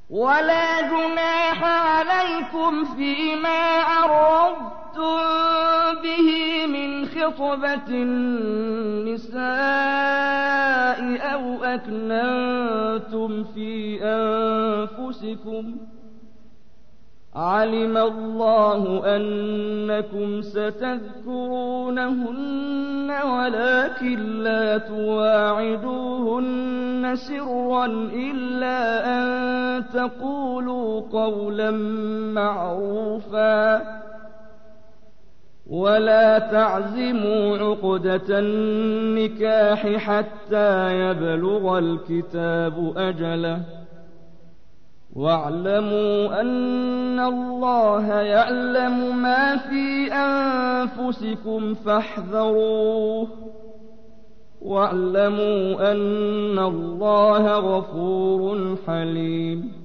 ولا جناح عليكم فيما عرضتم به من خطبة النساء أو أكننتم في أنفسكم علم الله أنكم ستذكرونهن ولكن لا تواعدوهن سرا إلا أن تقولوا قولا معروفا ولا تعزموا عقدة النكاح حتى يبلغ الكتاب أجله واعلموا أن الله يعلم ما في أنفسكم فاحذروه واعلموا أن الله غفور حليم